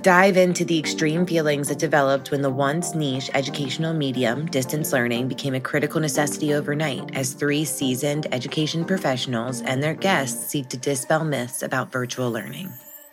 Dive into the extreme feelings that developed when the once niche educational medium, distance learning, became a critical necessity overnight as three seasoned education professionals and their guests seek to dispel myths about virtual learning.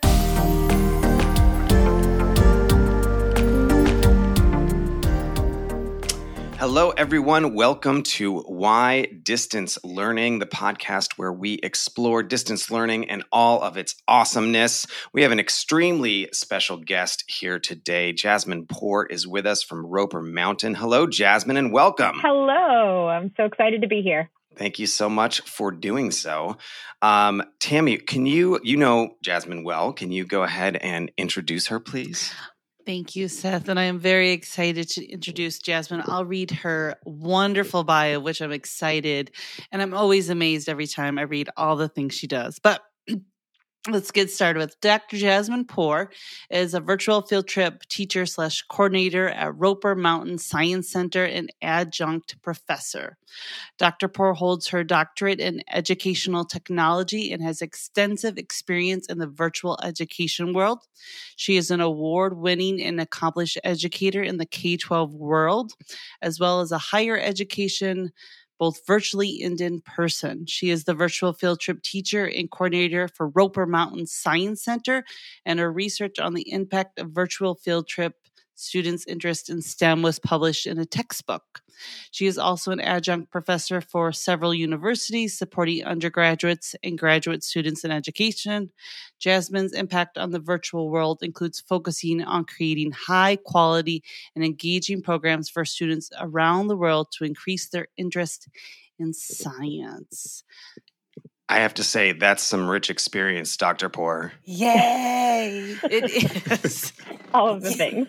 Hello, everyone. Welcome to Why Distance Learning, the podcast where we explore distance learning and all of its awesomeness. We have an extremely special guest here today. Jasmine Poore is with us from Roper Mountain. Hello, Jasmine, and welcome. Hello. I'm so excited to be here. Thank you so much for doing so. Tammy, can you know Jasmine well. Can you go ahead and introduce her, please? Thank you, Seth. And I am very excited to introduce Jasmine. I'll read her wonderful bio, which I'm excited. And I'm always amazed every time I read all the things she does. But let's get started with Dr. Jasmine Poore is a virtual field trip teacher / coordinator at Roper Mountain Science Center and adjunct professor. Dr. Poore holds her doctorate in educational technology and has extensive experience in the virtual education world. She is an award-winning and accomplished educator in the K-12 world, as well as a higher education both virtually and in person. She is the virtual field trip teacher and coordinator for Roper Mountain Science Center, and her research on the impact of virtual field trip students' interest in STEM was published in a textbook. She is also an adjunct professor for several universities, supporting undergraduates and graduate students in education. Jasmine's impact on the virtual world includes focusing on creating high quality and engaging programs for students around the world to increase their interest in science. I have to say, that's some rich experience, Dr. Poore. Yay! It is. All of the things.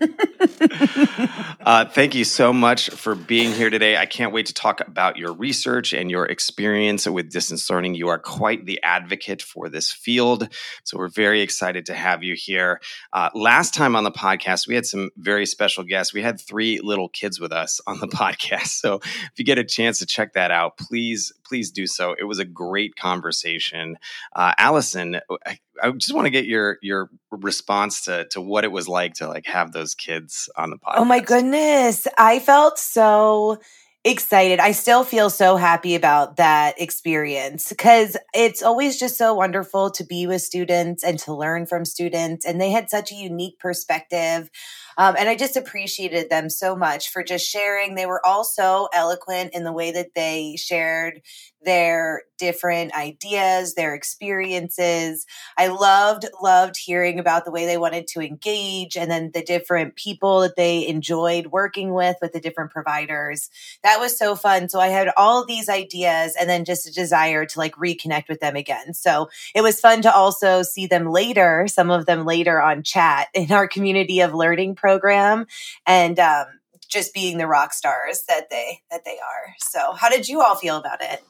Thank you so much for being here today. I can't wait to talk about your research and your experience with distance learning. You are quite the advocate for this field, so we're very excited to have you here. Last time on the podcast, we had some very special guests. We had 3 little kids with us on the podcast, so if you get a chance to check that out, please do so. It was a great conversation. Allison, I just want to get your response to what it was like to have those kids on the podcast. Oh my goodness. I felt so excited. I still feel so happy about that experience because it's always just so wonderful to be with students and to learn from students. And they had such a unique perspective. And I just appreciated them so much for just sharing. They were all so eloquent in the way that they shared their different ideas, their experiences. I loved hearing about the way they wanted to engage and then the different people that they enjoyed working with the different providers. That was so fun. So I had all these ideas and then just a desire to reconnect with them again. So it was fun to also see them later, some of them later on chat in our community of learning program and just being the rock stars that they are. So how did you all feel about it?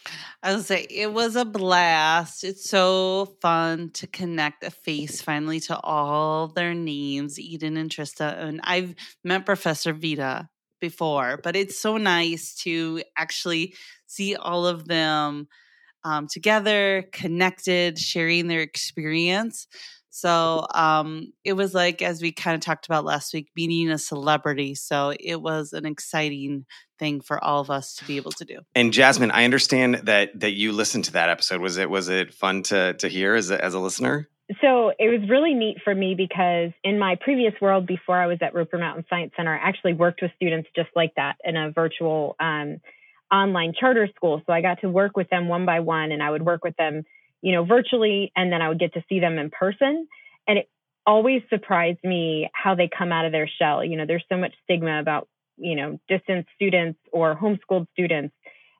I would say it was a blast. It's so fun to connect a face finally to all their names, Eden and Trista. And I've met Professor Vita before, but it's so nice to actually see all of them together, connected, sharing their experience. So it was as we kind of talked about last week, meeting a celebrity. So it was an exciting thing for all of us to be able to do. And Jasmine, I understand that you listened to that episode. Was it fun to hear as a listener? So it was really neat for me because in my previous world, before I was at Roper Mountain Science Center, I actually worked with students just like that in a virtual online charter school. So I got to work with them one by one, and I would work with them virtually, and then I would get to see them in person. And it always surprised me how they come out of their shell. There's so much stigma about, distance students or homeschooled students.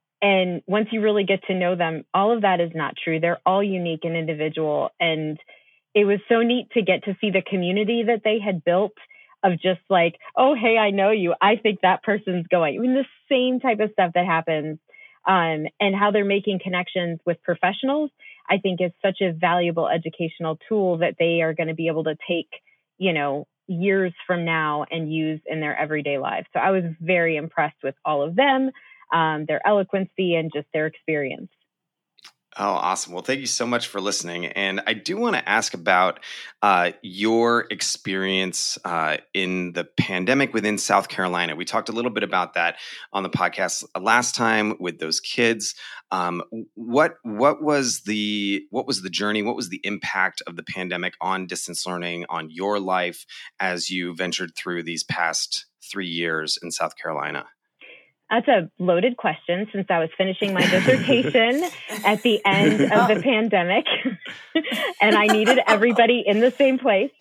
And once you really get to know them, all of that is not true. They're all unique and individual. And it was so neat to get to see the community that they had built of just oh, hey, I know you. I think that person's going. I mean, the same type of stuff that happens and how they're making connections with professionals, I think is such a valuable educational tool that they are going to be able to take, years from now and use in their everyday lives. So I was very impressed with all of them, their eloquency and just their experience. Oh, awesome. Well, thank you so much for listening. And I do want to ask about your experience in the pandemic within South Carolina. We talked a little bit about that on the podcast last time with those kids. What was the journey? What was the impact of the pandemic on distance learning, on your life as you ventured through these past 3 years in South Carolina? That's a loaded question since I was finishing my dissertation at the end of the pandemic and I needed everybody in the same place.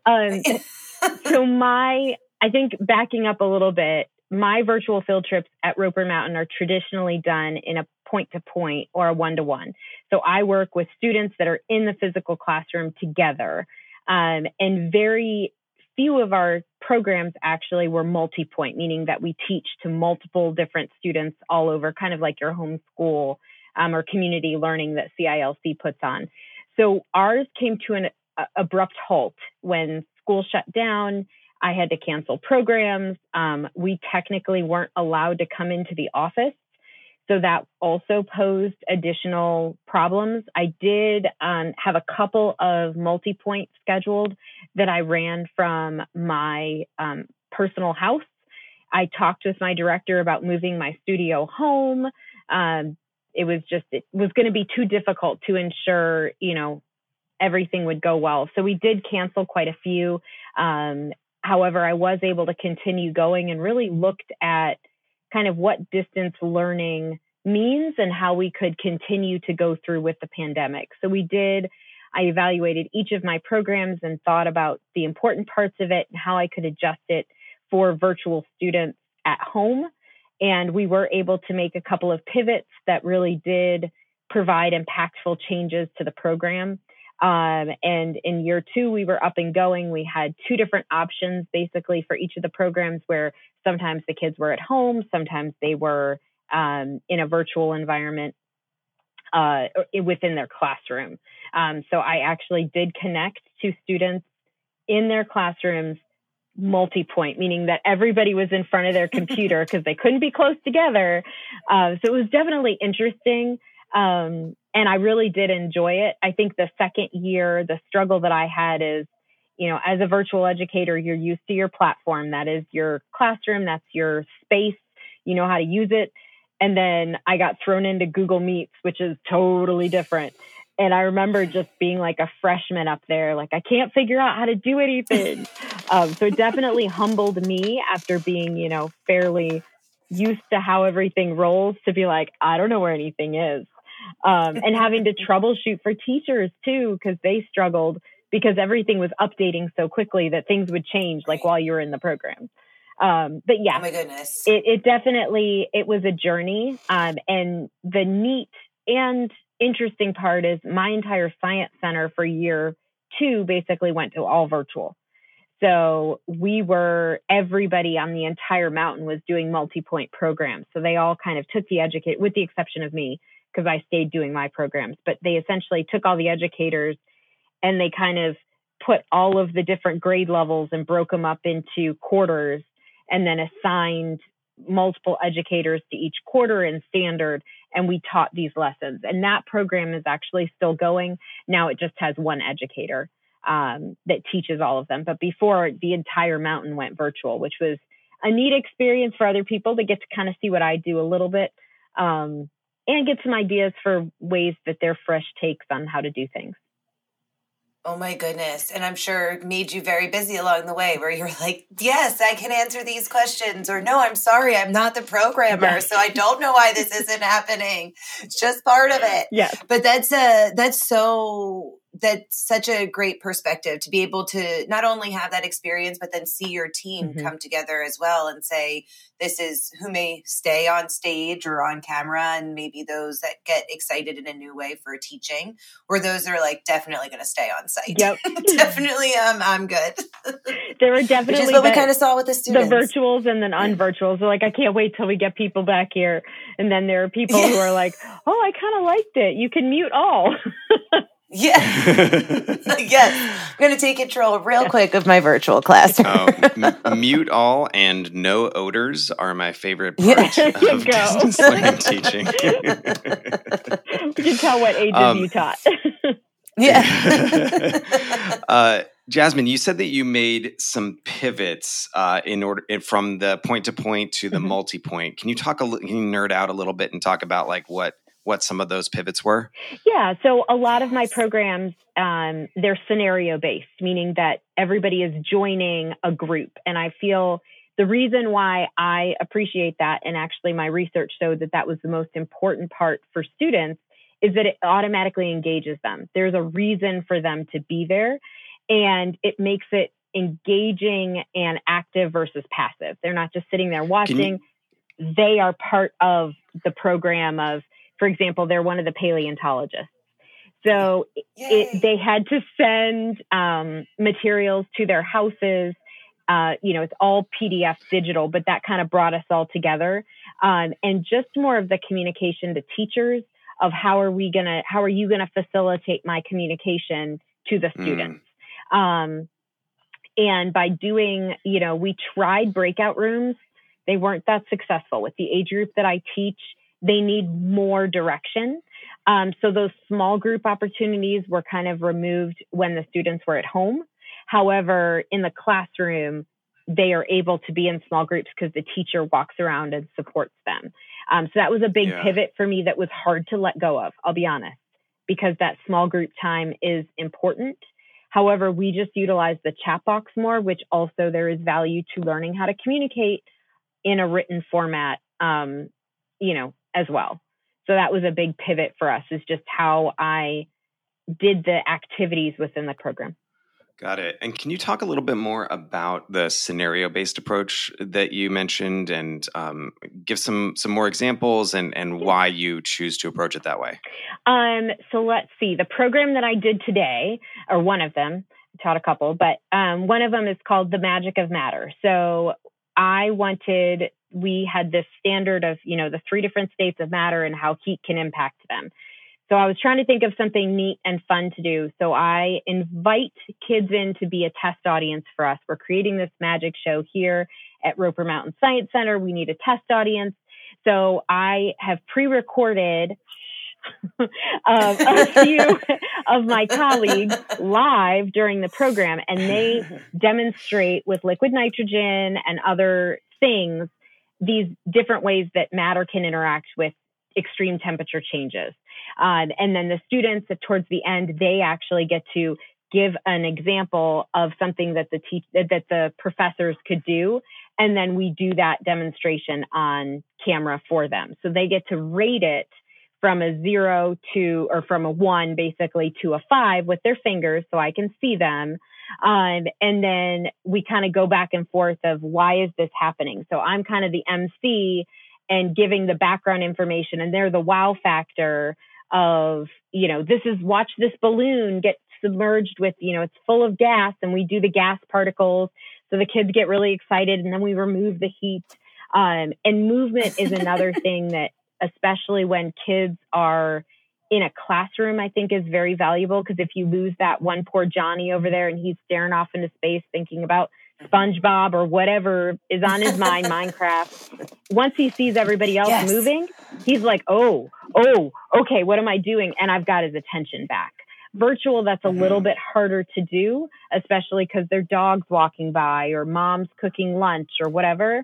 So I think backing up a little bit, my virtual field trips at Roper Mountain are traditionally done in a point-to-point or a one-to-one. So I work with students that are in the physical classroom together, and very few of our programs actually were multi-point, meaning that we teach to multiple different students all over, kind of like your homeschool or community learning that CILC puts on. So ours came to an abrupt halt when school shut down. I had to cancel programs. We technically weren't allowed to come into the office. So that also posed additional problems. I did have a couple of multi-point scheduled that I ran from my personal house. I talked with my director about moving my studio home. It was going to be too difficult to ensure, everything would go well. So we did cancel quite a few. However, I was able to continue going and really looked at kind of what distance learning means and how we could continue to go through with the pandemic. So I evaluated each of my programs and thought about the important parts of it and how I could adjust it for virtual students at home. And we were able to make a couple of pivots that really did provide impactful changes to the program. And in year 2, we were up and going. We had 2 different options basically for each of the programs where sometimes the kids were at home, sometimes they were in a virtual environment within their classroom. So I actually did connect to students in their classrooms multi-point, meaning that everybody was in front of their computer because they couldn't be close together. So it was definitely interesting. And I really did enjoy it. I think the second year, the struggle that I had is, as a virtual educator, you're used to your platform. That is your classroom. That's your space. You know how to use it. And then I got thrown into Google Meets, which is totally different. And I remember just being like a freshman up there, like I can't figure out how to do anything. So it definitely humbled me after being, fairly used to how everything rolls to be like, I don't know where anything is. And having to troubleshoot for teachers too, because they struggled because everything was updating so quickly that things would change like while you were in the program. But yeah, oh my goodness, it definitely, it was a journey. And the neat and interesting part is my entire science center for year 2 basically went to all virtual. So everybody on the entire mountain was doing multi-point programs. So they all kind of took with the exception of me, because I stayed doing my programs, but they essentially took all the educators and they kind of put all of the different grade levels and broke them up into quarters and then assigned multiple educators to each quarter and standard. And we taught these lessons. And that program is actually still going. Now it just has one educator that teaches all of them. But before, the entire mountain went virtual, which was a neat experience for other people to get to kind of see what I do a little bit. And get some ideas for ways that they're fresh takes on how to do things. Oh my goodness. And I'm sure it made you very busy along the way where you're like, yes, I can answer these questions, or no, I'm sorry, I'm not the programmer. So I don't know why this isn't happening. It's just part of it. Yes. But that's such a great perspective to be able to not only have that experience, but then see your team come together as well and say, this is who may stay on stage or on camera, and maybe those that get excited in a new way for teaching, or those that are like definitely going to stay on site. Yep. Definitely, I'm good. There were definitely, which is what we kind of saw with the students. The virtuals and then unvirtuals. They're like, I can't wait till we get people back here. And then there are people who are like, oh, I kind of liked it. You can mute all. Yeah. Yes. I'm going to take control real quick of my virtual classroom. Mute all and no odors are my favorite Yeah. part of distance learning teaching. We can tell what ages you taught. Yeah. Jasmine, you said that you made some pivots from the point to point to the multi-point. Can you nerd out a little bit and talk about like what some of those pivots were? Yeah. So a lot of my programs, they're scenario based, meaning that everybody is joining a group. And I feel the reason why I appreciate that, and actually my research showed that was the most important part for students, is that it automatically engages them. There's a reason for them to be there, and it makes it engaging and active versus passive. They're not just sitting there watching. They are part of the program of, for example, they're one of the paleontologists. So they had to send materials to their houses. It's all PDF digital, but that kind of brought us all together. And just more of the communication to teachers of how are you going to facilitate my communication to the students? And by doing, we tried breakout rooms. They weren't that successful. With the age group that I teach, they need more direction. So those small group opportunities were kind of removed when the students were at home. However, in the classroom, they are able to be in small groups because the teacher walks around and supports them. So that was a big pivot for me that was hard to let go of, I'll be honest, because that small group time is important. However, we just utilize the chat box more, which also there is value to learning how to communicate in a written format, as well. So that was a big pivot for us, is just how I did the activities within the program. Got it. And can you talk a little bit more about the scenario-based approach that you mentioned, and give some more examples and why you choose to approach it that way? So let's see. The program that I did today, or one of them, I taught a couple, but one of them is called The Magic of Matter. So we had this standard of, the 3 different states of matter and how heat can impact them. So I was trying to think of something neat and fun to do. So I invite kids in to be a test audience for us. We're creating this magic show here at Roper Mountain Science Center. We need a test audience. So I have pre-recorded a few of my colleagues live during the program, and they demonstrate with liquid nitrogen and other things these different ways that matter can interact with extreme temperature changes. And then the students, towards the end, they actually get to give an example of something that the professors could do. And then we do that demonstration on camera for them. So they get to rate it from a 0 to, or from a 1 basically to a 5 with their fingers so I can see them. And then we kind of go back and forth of why is this happening? So I'm kind of the MC and giving the background information, and they're the wow factor of, watch this balloon get submerged with, it's full of gas, and we do the gas particles. So the kids get really excited, and then we remove the heat. And movement is another thing that, especially when kids are in a classroom, I think is very valuable, because if you lose that one poor Johnny over there and he's staring off into space thinking about SpongeBob or whatever is on his mind, Minecraft, once he sees everybody else moving, he's like, oh, okay, what am I doing? And I've got his attention back. Virtual, that's a little bit harder to do, especially because there are dogs walking by or mom's cooking lunch or whatever,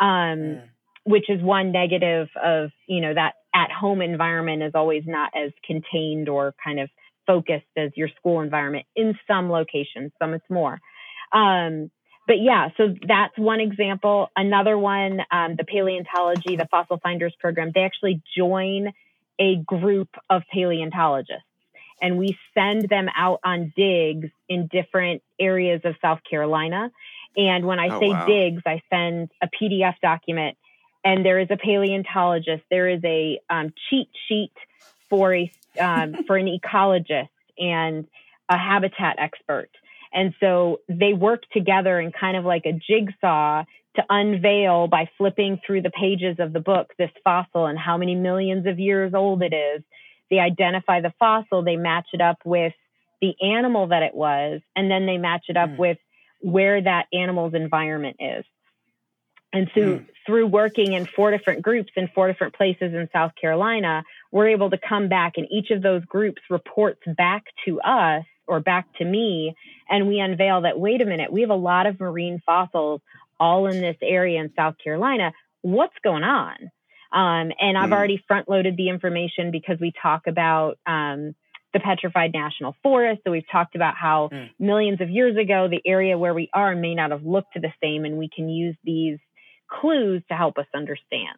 which is one negative of, that at-home environment is always not as contained or kind of focused as your school environment in some locations. Some it's more. But yeah, so that's one example. Another one, the paleontology, the Fossil Finders program, they actually join a group of paleontologists, and we send them out on digs in different areas of South Carolina. And when I say digs, I send a PDF document, and there is a paleontologist. There is a cheat sheet for an ecologist and a habitat expert. And so they work together in kind of like a jigsaw to unveil, by flipping through the pages of the book, this fossil and how many millions of years old it is. They identify the fossil, they match it up with the animal that it was, and then they match it up with where that animal's environment is. And so through working in 4 different groups in 4 different places in South Carolina, we're able to come back, and each of those groups reports back to us or back to me. And we unveil that, wait a minute, we have a lot of marine fossils all in this area in South Carolina. What's going on? And I've already front loaded the information because we talk about the Petrified National Forest. So we've talked about how millions of years ago, the area where we are may not have looked the same, and we can use these clues to help us understand.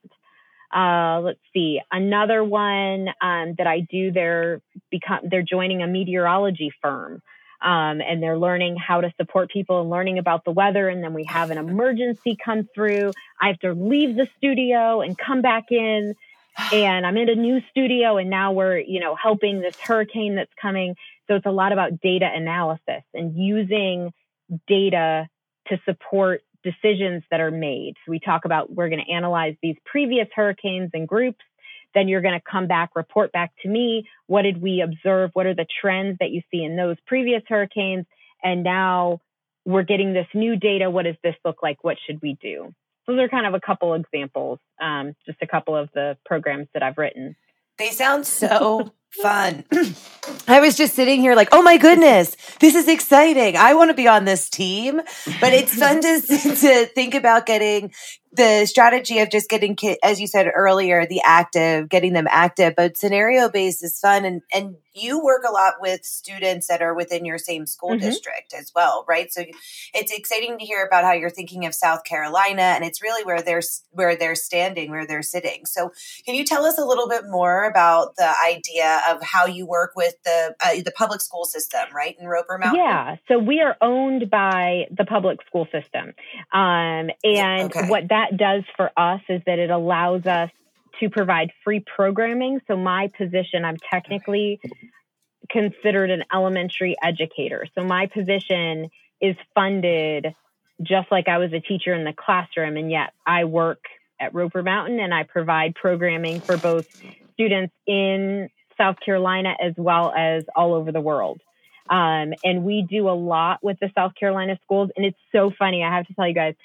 Let's see, another one that I do, they're joining a meteorology firm, and they're learning how to support people and learning about the weather. And then we have an emergency come through. I have to leave the studio and come back in, and I'm in a new studio, and now we're, helping this hurricane that's coming. So it's a lot about data analysis and using data to support decisions that are made. So we talk about, we're going to analyze these previous hurricanes and groups. Then you're going to come back, report back to me. What did we observe? What are the trends that you see in those previous hurricanes? And now we're getting this new data. What does this look like? What should we do? So those are kind of a couple examples, just a couple of the programs that I've written. They sound so fun. I was just sitting here like, oh my goodness, this is exciting. I want to be on this team. But it's fun to think about getting the strategy of just getting kids, as you said earlier, getting them active. But scenario-based is fun. And you work a lot with students that are within your same school district as well, right? So it's exciting to hear about how you're thinking of South Carolina, and it's really where they're standing, where they're sitting. So can you tell us a little bit more about the idea of how you work with the public school system, right, in Roper Mountain? Yeah, so we are owned by the public school system. And what that does for us is that it allows us to provide free programming. So my position, I'm technically considered an elementary educator. So my position is funded just like I was a teacher in the classroom, and yet I work at Roper Mountain and I provide programming for both students in South Carolina as well as all over the world. And we do a lot with the South Carolina schools. And it's so funny. I have to tell you guys,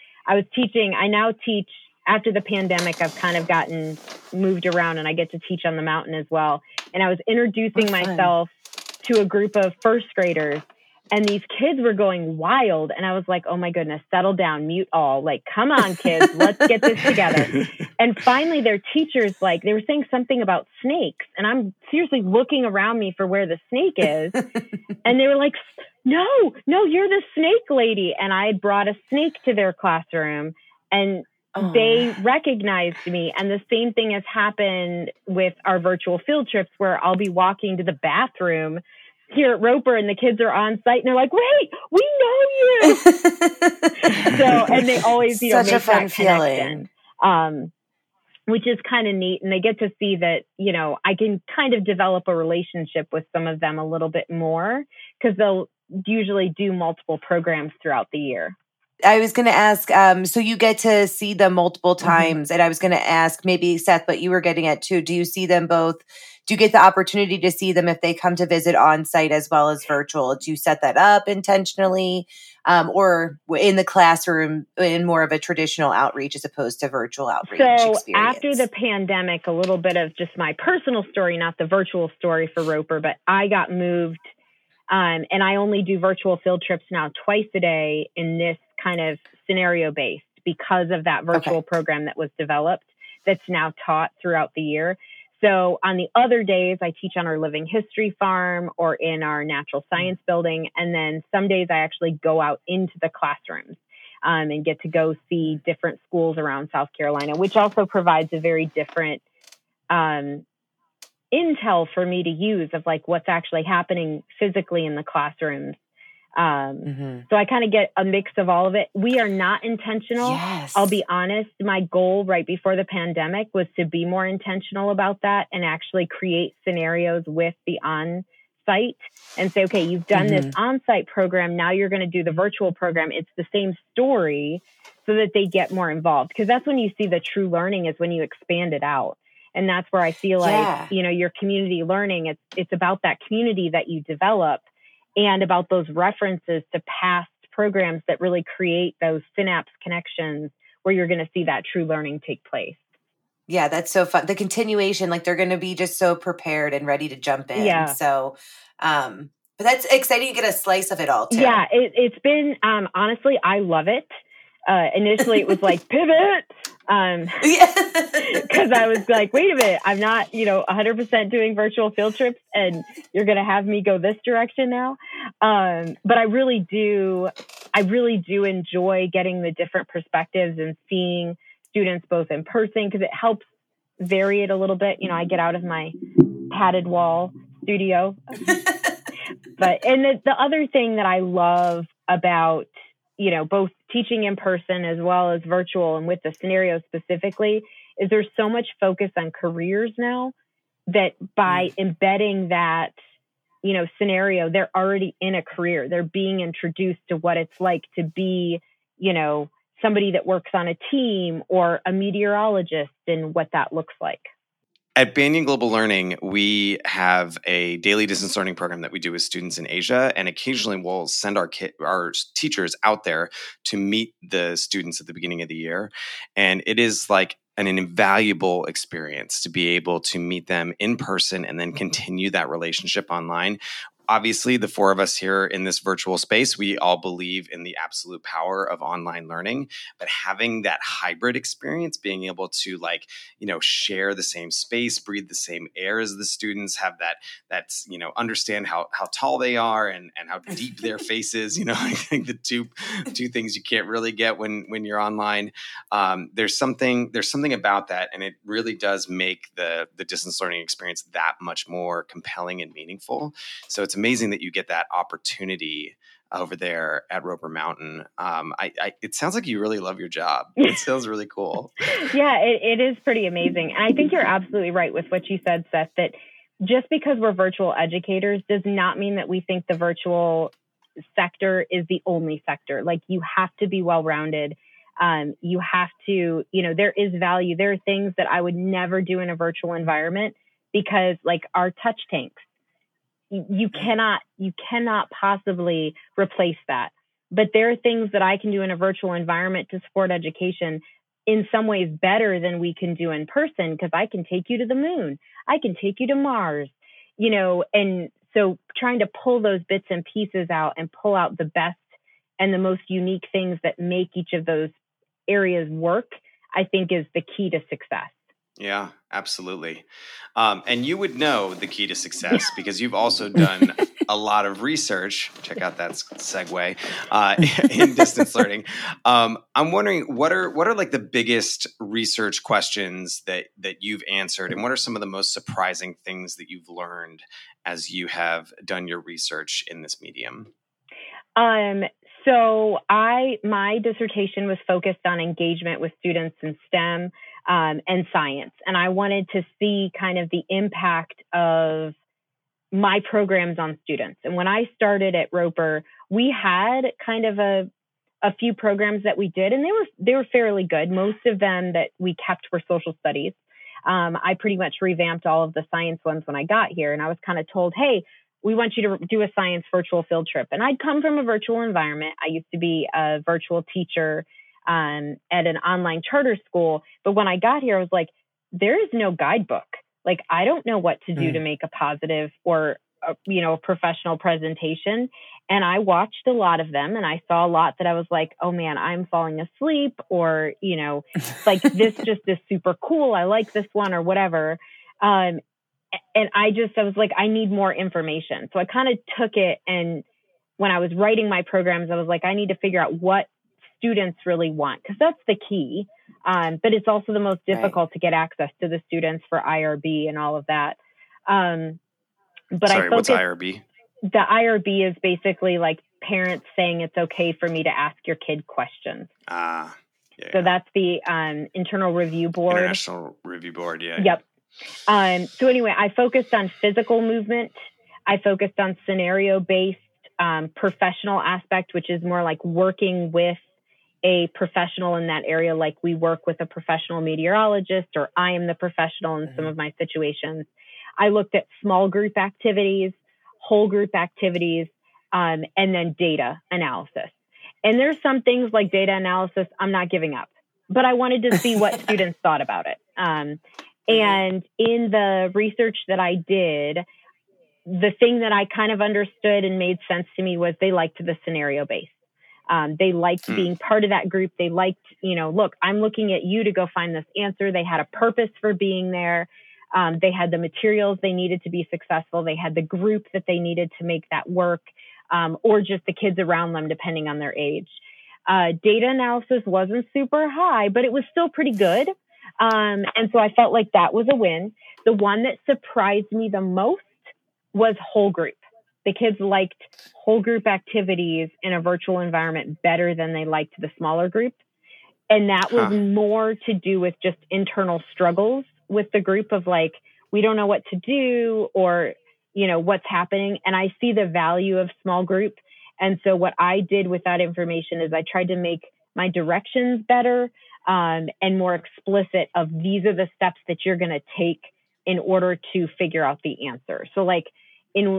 I now teach after the pandemic. I've kind of gotten moved around and I get to teach on the mountain as well. And I was introducing myself to a group of first graders, and these kids were going wild. And I was like, oh my goodness, settle down, mute all. Like, come on, kids, let's get this together. And finally, their teachers, they were saying something about snakes. And I'm seriously looking around me for where the snake is. And they were like, no, you're the snake lady. And I had brought a snake to their classroom, and they recognized me. And the same thing has happened with our virtual field trips, where I'll be walking to the bathroom here at Roper and the kids are on site and they're like, wait, we know you. And they always, Such make a fun that connection, which is kind of neat. And they get to see that, I can kind of develop a relationship with some of them a little bit more, because they'll usually do multiple programs throughout the year. I was going to ask, so you get to see them multiple times. And I was going to ask, maybe Seth, what you were getting at too. Do you see them both? Do you get the opportunity to see them if they come to visit on site as well as virtual? Do you set that up intentionally, or in the classroom in more of a traditional outreach as opposed to virtual outreach experience? After the pandemic, a little bit of just my personal story, not the virtual story for Roper, but I got moved, and I only do virtual field trips now twice a day in this kind of scenario based, because of that virtual program that was developed that's now taught throughout the year. So on the other days, I teach on our living history farm or in our natural science building. And then some days I actually go out into the classrooms and get to go see different schools around South Carolina, which also provides a very different intel for me to use of what's actually happening physically in the classrooms. So I kind of get a mix of all of it. We are not intentional. Yes. I'll be honest. My goal right before the pandemic was to be more intentional about that and actually create scenarios with the on-site and say, okay, you've done this on-site program. Now you're going to do the virtual program. It's the same story, so that they get more involved. Because that's when you see the true learning, is when you expand it out. And that's where I feel like, Yeah. your community learning, it's about that community that you develop and about those references to past programs that really create those synapse connections where you're going to see that true learning take place. Yeah, that's so fun. The continuation, like they're going to be just so prepared and ready to jump in. Yeah. So, but that's exciting to get a slice of it all too. Yeah, it's been, honestly, I love it. Initially it was like pivot. Because I was like, wait a minute, I'm not, 100% doing virtual field trips and you're going to have me go this direction now. But I really do enjoy getting the different perspectives and seeing students both in person because it helps vary it a little bit. I get out of my padded wall studio. And the other thing that I love about, both teaching in person as well as virtual and with the scenario specifically is there's so much focus on careers now that by embedding that, scenario, they're already in a career. They're being introduced to what it's like to be, somebody that works on a team or a meteorologist and what that looks like. At Banyan Global Learning, we have a daily distance learning program that we do with students in Asia, and occasionally we'll send our teachers out there to meet the students at the beginning of the year. And it is like an invaluable experience to be able to meet them in person and then continue that relationship online. Obviously, the four of us here in this virtual space, we all believe in the absolute power of online learning, but having that hybrid experience, being able to share the same space, breathe the same air as the students, have that's understand how tall they are and how deep their face is. I think the two things you can't really get when you're online. There's something about that, and it really does make the distance learning experience that much more compelling and meaningful. So it's amazing that you get that opportunity over there at Roper Mountain. It sounds like you really love your job. It sounds really cool. Yeah, it is pretty amazing. And I think you're absolutely right with what you said, Seth, that just because we're virtual educators does not mean that we think the virtual sector is the only sector. Like you have to be well-rounded. You have to, there is value. There are things that I would never do in a virtual environment because like our touch tanks, you cannot possibly replace that. But there are things that I can do in a virtual environment to support education in some ways better than we can do in person because I can take you to the moon. I can take you to Mars, and so trying to pull those bits and pieces out and pull out the best and the most unique things that make each of those areas work, I think is the key to success. Yeah, absolutely. And you would know the key to success because you've also done a lot of research. Check out that segue in distance learning. I'm wondering what are like the biggest research questions that you've answered, and what are some of the most surprising things that you've learned as you have done your research in this medium? So my dissertation was focused on engagement with students in STEM and science. And I wanted to see kind of the impact of my programs on students. And when I started at Roper, we had kind of a few programs that we did, and they were fairly good. Most of them that we kept were social studies. I pretty much revamped all of the science ones when I got here, and I was kind of told, hey, we want you to do a science virtual field trip. And I'd come from a virtual environment. I used to be a virtual teacher at an online charter school. But when I got here, I was like, there is no guidebook. Like, I don't know what to do to make a positive or, a professional presentation. And I watched a lot of them and I saw a lot that I was like, oh man, I'm falling asleep, or, like this just is super cool. I like this one or whatever. And I was like, I need more information. So I kind of took it, and when I was writing my programs, I was like, I need to figure out what students really want, because that's the key. But it's also the most difficult to get access to the students for IRB and all of that. Sorry, what's IRB? The IRB is basically like parents saying it's okay for me to ask your kid questions. Yeah. So that's the Internal Review Board. International Review Board, yeah. Yep. So anyway, I focused on physical movement. I focused on scenario-based professional aspect, which is more like working with a professional in that area, like we work with a professional meteorologist, or I am the professional in some of my situations. I looked at small group activities, whole group activities, and then data analysis. And there's some things like data analysis I'm not giving up, but I wanted to see what students thought about it. And in the research that I did, the thing that I kind of understood and made sense to me was they liked the scenario based. They liked being part of that group. They liked, look, I'm looking at you to go find this answer. They had a purpose for being there. They had the materials they needed to be successful. They had the group that they needed to make that work, or just the kids around them, depending on their age. Data analysis wasn't super high, but it was still pretty good. And so I felt like that was a win. The one that surprised me the most was whole group. The kids liked whole group activities in a virtual environment better than they liked the smaller group. And that was more to do with just internal struggles with the group of like, we don't know what to do, or, what's happening. And I see the value of small group. And so what I did with that information is I tried to make my directions better and more explicit of these are the steps that you're going to take in order to figure out the answer. So like in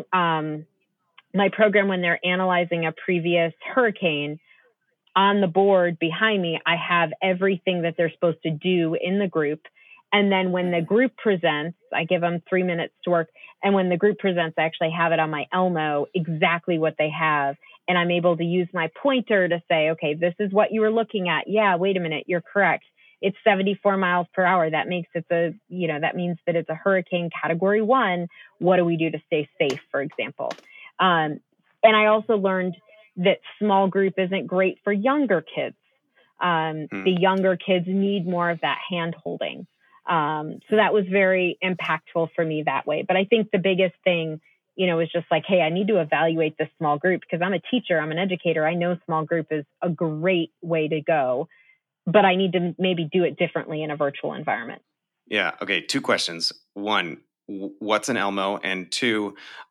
my program, when they're analyzing a previous hurricane, on the board behind me, I have everything that they're supposed to do in the group. And then when the group presents, I give them 3 minutes to work. And when the group presents, I actually have it on my Elmo, exactly what they have. And I'm able to use my pointer to say, okay, this is what you were looking at. Yeah, wait a minute, you're correct. It's 74 miles per hour. That makes it that means that it's a hurricane category 1. What do we do to stay safe, for example? And I also learned that small group isn't great for younger kids. The younger kids need more of that hand holding. So that was very impactful for me that way. But I think the biggest thing, is just like, hey, I need to evaluate this small group because I'm a teacher, I'm an educator. I know small group is a great way to go, but I need to maybe do it differently in a virtual environment. Yeah. Okay. 2 questions. 1, what's an Elmo? And 2,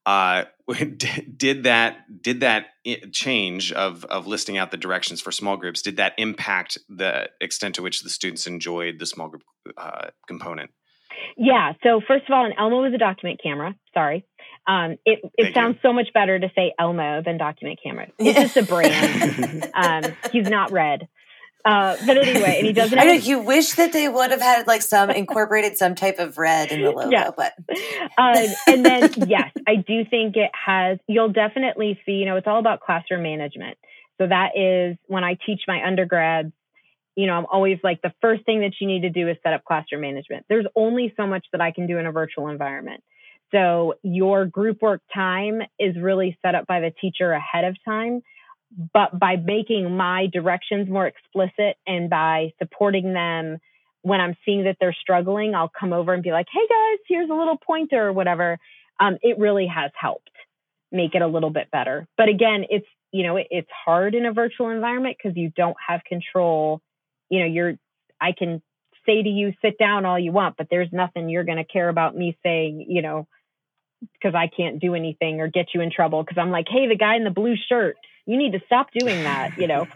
did that change of listing out the directions for small groups, did that impact the extent to which the students enjoyed the small group component? Yeah. So first of all, an Elmo is a document camera. Sorry. It sounds so much better to say Elmo than document camera. It's just a brand. He's not red. But anyway, and he doesn't. I know you wish that they would have had like incorporated some type of red in the logo, but and then yes, I do think it has. You'll definitely see. It's all about classroom management. So that is when I teach my undergrads. I'm always like the first thing that you need to do is set up classroom management. There's only so much that I can do in a virtual environment. So your group work time is really set up by the teacher ahead of time. But by making my directions more explicit and by supporting them when I'm seeing that they're struggling, I'll come over and be like, hey guys, here's a little pointer or whatever. It really has helped make it a little bit better. But again, it's hard in a virtual environment because you don't have control. I can say to you, sit down all you want, but there's nothing you're going to care about me saying, because I can't do anything or get you in trouble. Because I'm like, hey, the guy in the blue shirt, you need to stop doing that,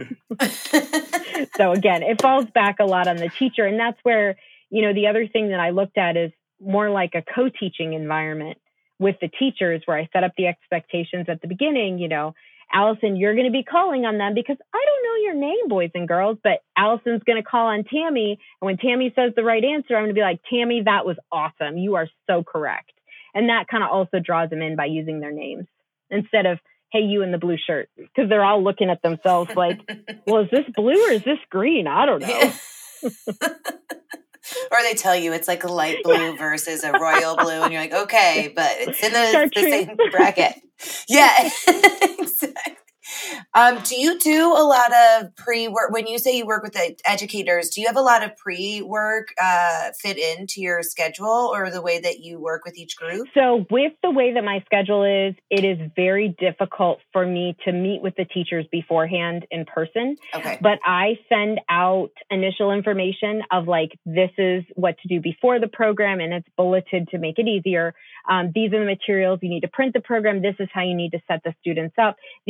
So again, it falls back a lot on the teacher. And that's where, the other thing that I looked at is more like a co-teaching environment with the teachers where I set up the expectations at the beginning, Allison, you're going to be calling on them because I don't know your name, boys and girls, but Allison's going to call on Tammy. And when Tammy says the right answer, I'm going to be like, Tammy, that was awesome. You are so correct. And that kind of also draws them in by using their names instead of, hey, you in the blue shirt, because they're all looking at themselves like, well, is this blue or is this green? I don't know. Or they tell you it's like a light blue versus a royal blue, and you're like, okay, but it's in the same bracket. Yeah, exactly. Do you do a lot of pre-work? When you say you work with the educators, do you have a lot of pre-work fit into your schedule or the way that you work with each group? So with the way that my schedule is, it is very difficult for me to meet with the teachers beforehand in person. Okay. But I send out initial information of like, this is what to do before the program, and it's bulleted to make it easier. These are the materials you need to print the program. This is how you need to set the students up. These are like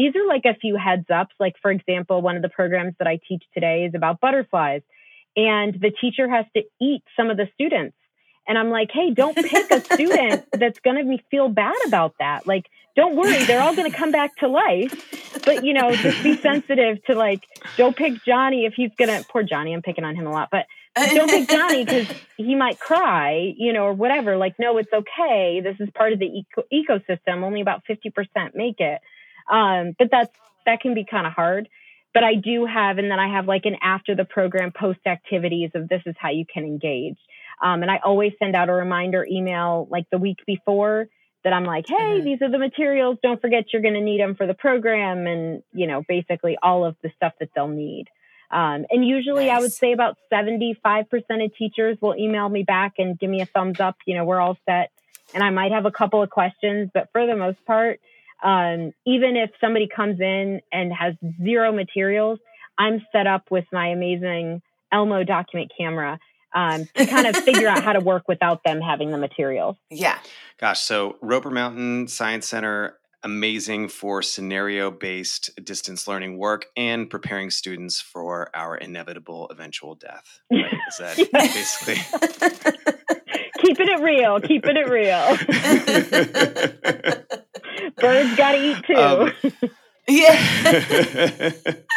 a few heads ups. Like, for example, one of the programs that I teach today is about butterflies, and the teacher has to eat some of the students. And I'm like, hey, don't pick a student that's going to feel bad about that. Like, don't worry, they're all going to come back to life. But, just be sensitive to, like, don't pick Johnny if he's going to, poor Johnny, I'm picking on him a lot, but don't pick Johnny because he might cry, or whatever. Like, no, it's okay. This is part of the ecosystem. Only about 50% make it. But that can be kind of hard. But I do have, and then I have like an after the program post activities of this is how you can engage. And I always send out a reminder email like the week before that I'm like, hey, these are the materials. Don't forget you're going to need them for the program. And, basically all of the stuff that they'll need. And usually nice. I would say about 75% of teachers will email me back and give me a thumbs up. We're all set. And I might have a couple of questions, but for the most part, even if somebody comes in and has zero materials, I'm set up with my amazing Elmo document camera to kind of figure out how to work without them having the materials. Yeah. Gosh, so Roper Mountain Science Center, amazing for scenario-based distance learning work and preparing students for our inevitable eventual death. Right? Is that basically... Keeping it real. Birds got to eat too. Yeah.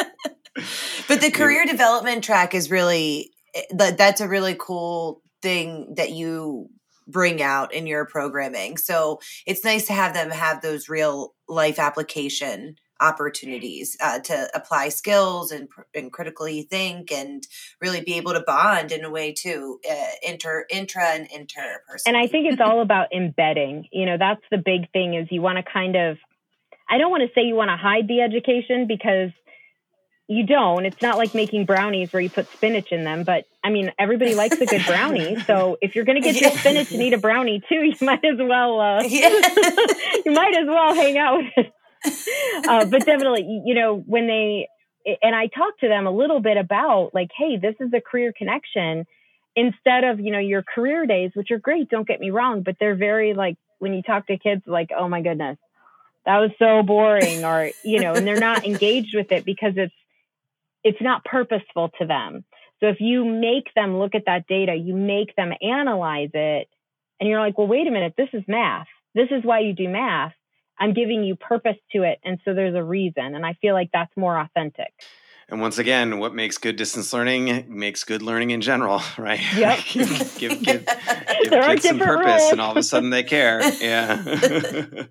But the career development track is really, that's a really cool thing that you bring out in your programming. So it's nice to have them have those real life application opportunities to apply skills and critically think and really be able to bond in a way too, intra and interpersonal. And I think it's all about embedding. That's the big thing is you want to kind of, I don't want to say you want to hide the education because you don't. It's not like making brownies where you put spinach in them, but I mean, everybody likes a good brownie. So if you're going to get your spinach and eat a brownie too, you might as well, you might as well hang out with it. But definitely, when and I talk to them a little bit about like, hey, this is a career connection instead of, your career days, which are great. Don't get me wrong, but they're very like, when you talk to kids, like, oh my goodness, that was so boring or, and they're not engaged with it because it's not purposeful to them. So if you make them look at that data, you make them analyze it and you're like, well, wait a minute, this is math. This is why you do math. I'm giving you purpose to it. And so there's a reason. And I feel like that's more authentic. And once again, what makes good distance learning makes good learning in general, right? Yep. give kids some purpose rules. And all of a sudden they care. Yeah.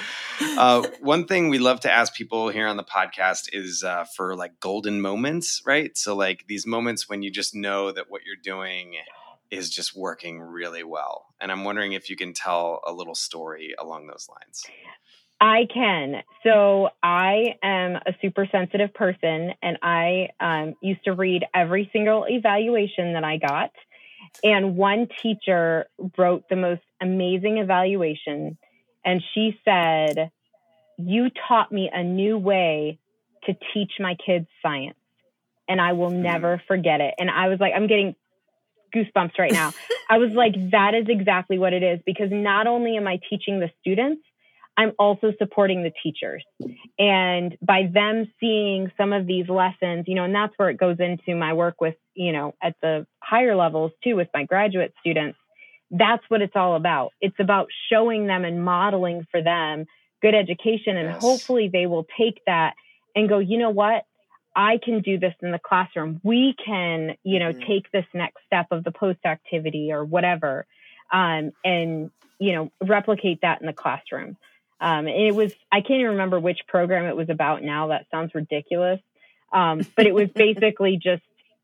One thing we love to ask people here on the podcast is for like golden moments, right? So like these moments when you just know that what you're doing is just working really well. And I'm wondering if you can tell a little story along those lines. I can. So I am a super sensitive person and I used to read every single evaluation that I got. And one teacher wrote the most amazing evaluation. And she said, you taught me a new way to teach my kids science. And I will never forget it. And I was like, I'm getting goosebumps right now. I was like, that is exactly what it is. Because not only am I teaching the students, I'm also supporting the teachers. And by them seeing some of these lessons, and that's where it goes into my work with, at the higher levels too, with my graduate students, that's what it's all about. It's about showing them and modeling for them good education. And hopefully they will take that and go, you know what? I can do this in the classroom. We can, take this next step of the post activity or whatever, and, replicate that in the classroom. And it was, I can't even remember which program it was about now. That sounds ridiculous. But it was basically just,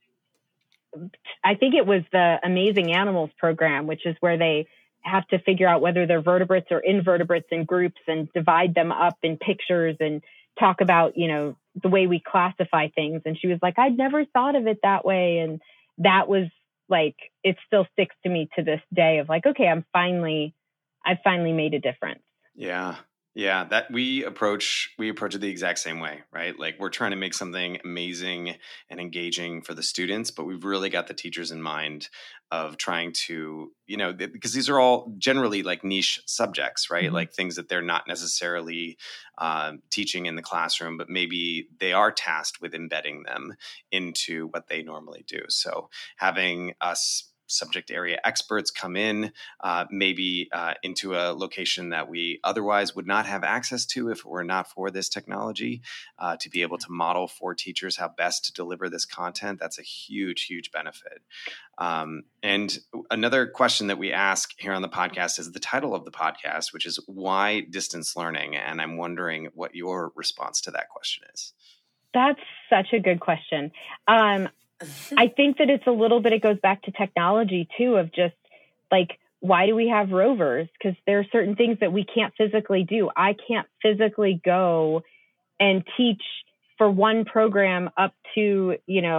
I think it was the Amazing Animals program, which is where they have to figure out whether they're vertebrates or invertebrates in groups and divide them up in pictures and talk about, the way we classify things. And she was like, I'd never thought of it that way. And that was like, it still sticks to me to this day of like, okay, I've finally made a difference. Yeah. Yeah, that we approach it the exact same way, right? Like we're trying to make something amazing and engaging for the students, but we've really got the teachers in mind of trying to, because these are all generally like niche subjects, right? Mm-hmm. Like things that they're not necessarily teaching in the classroom, but maybe they are tasked with embedding them into what they normally do. So having us subject area experts come in, maybe into a location that we otherwise would not have access to if it were not for this technology, to be able to model for teachers how best to deliver this content. That's a huge, huge benefit. And another question that we ask here on the podcast is the title of the podcast, which is Why Distance Learning? And I'm wondering what your response to that question is. That's such a good question. I think that it's a little bit, it goes back to technology too, of just like, why do we have rovers? Because there are certain things that we can't physically do. I can't physically go and teach for one program up to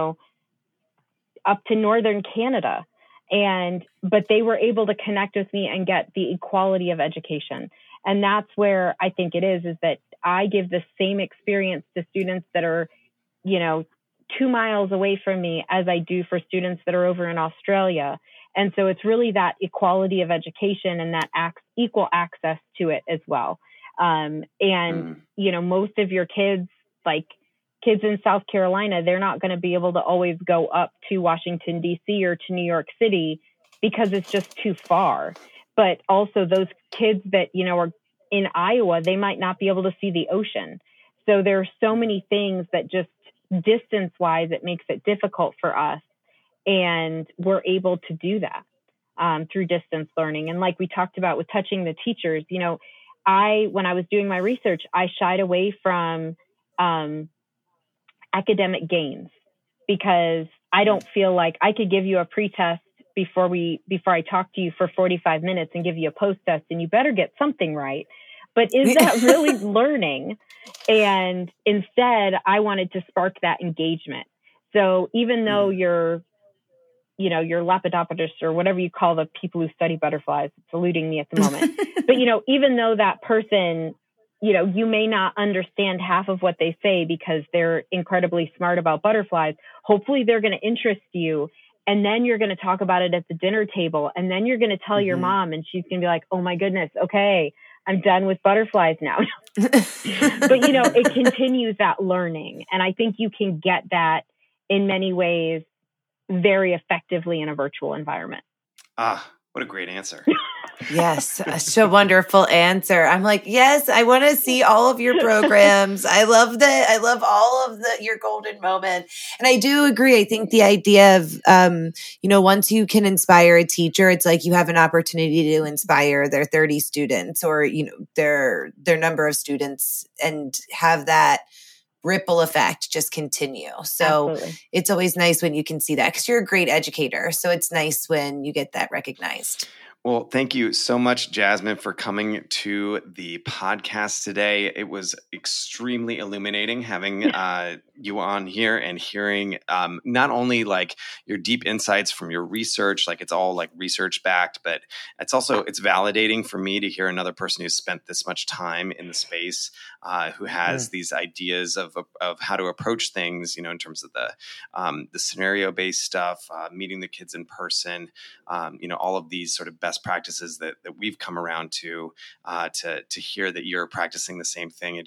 Northern Canada. But they were able to connect with me and get the equality of education. And that's where I think it is that I give the same experience to students that are, 2 miles away from me as I do for students that are over in Australia. And so it's really that equality of education and that equal access to it as well. Most of your kids, like kids in South Carolina, they're not going to be able to always go up to Washington, D.C. or to New York City because it's just too far. But also those kids that, are in Iowa, they might not be able to see the ocean. So there are so many things that just distance-wise, it makes it difficult for us. And we're able to do that through distance learning. And like we talked about with touching the teachers, when I was doing my research, I shied away from academic gains because I don't feel like I could give you a pre-test before I talk to you for 45 minutes and give you a post-test, and you better get something right. But is that really learning? And instead, I wanted to spark that engagement. So even though your Lepidopodus or whatever you call the people who study butterflies, it's eluding me at the moment. But, even though that person, you may not understand half of what they say because they're incredibly smart about butterflies, hopefully they're going to interest you. And then you're going to talk about it at the dinner table. And then you're going to tell your mom and she's going to be like, oh my goodness, okay, I'm done with butterflies now. But, it continues that learning. And I think you can get that in many ways very effectively in a virtual environment. What a great answer. Yes, such a wonderful answer. I'm like, yes, I want to see all of your programs. I love that. I love all of your golden moment. And I do agree. I think the idea of, once you can inspire a teacher, it's like you have an opportunity to inspire their 30 students or, their number of students and have that ripple effect just continue. So Absolutely. It's always nice when you can see that because you're a great educator. So it's nice when you get that recognized. Well, thank you so much, Jasmine, for coming to the podcast today. It was extremely illuminating having you on here and hearing not only like your deep insights from your research, like it's all like research backed, but it's validating for me to hear another person who's spent this much time in the space, who has these ideas of how to approach things, in terms of the scenario based stuff, meeting the kids in person, all of these sort of best practices that we've come around to hear that you're practicing the same thing.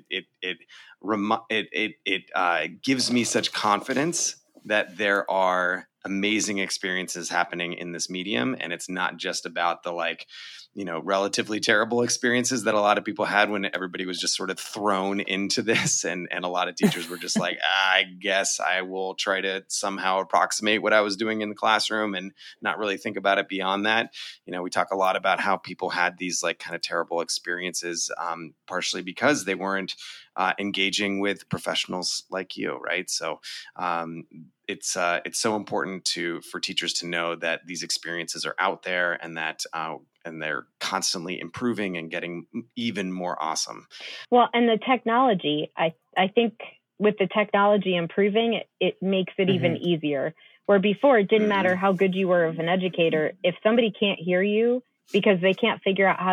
It gives me such confidence that there are amazing experiences happening in this medium. And it's not just about the relatively terrible experiences that a lot of people had when everybody was just sort of thrown into this. And a lot of teachers were just like, I guess I will try to somehow approximate what I was doing in the classroom and not really think about it beyond that. We talk a lot about how people had these like kind of terrible experiences, partially because they weren't engaging with professionals like you, right? So it's so important for teachers to know that these experiences are out there and that and they're constantly improving and getting even more awesome. Well, and the technology, I think with the technology improving, it makes it even easier. Where before it didn't matter how good you were of an educator, if somebody can't hear you because they can't figure out how the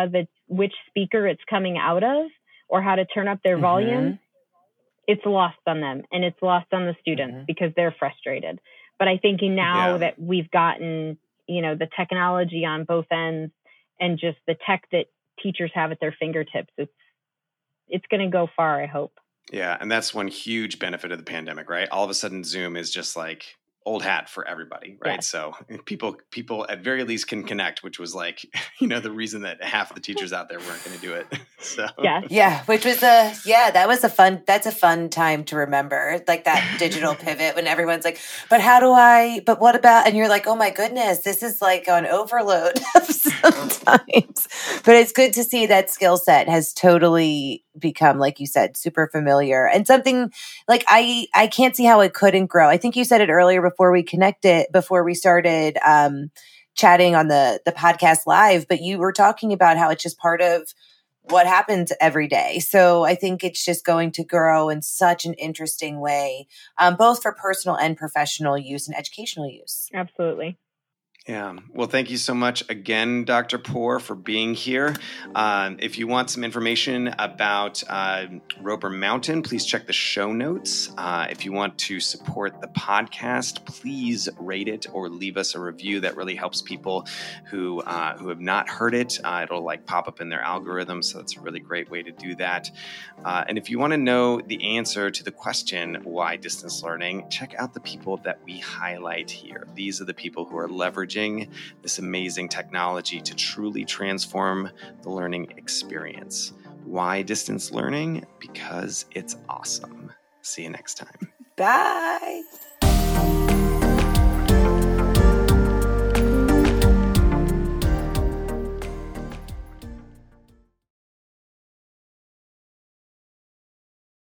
which speaker it's coming out of or how to turn up their volume, it's lost on them and it's lost on the students because they're frustrated. But I think now that we've gotten, the technology on both ends and just the tech that teachers have at their fingertips, it's going to go far, I hope. Yeah. And that's one huge benefit of the pandemic, right? All of a sudden Zoom is just like old hat for everybody, right? Yes. So people at very least can connect, which was like, the reason that half of the teachers out there weren't going to do it. So yeah, which was that's a fun time to remember, like that digital pivot when everyone's like, but what about, and you're like, oh my goodness, this is like on overload sometimes. But it's good to see that skill set has totally become, like you said, super familiar and something like I can't see how it couldn't grow. I think you said it earlier before we started chatting on the podcast live, but you were talking about how it's just part of what happens every day. So I think it's just going to grow in such an interesting way, both for personal and professional use and educational use. Absolutely. Yeah. Well, thank you so much again, Dr. Poore, for being here. If you want some information about Roper Mountain, please check the show notes. If you want to support the podcast, please rate it or leave us a review. That really helps people who have not heard it. It'll pop up in their algorithm. So that's a really great way to do that. And if you want to know the answer to the question, why distance learning, check out the people that we highlight here. These are the people who are leveraging this amazing technology to truly transform the learning experience. Why distance learning? Because it's awesome. See you next time. Bye.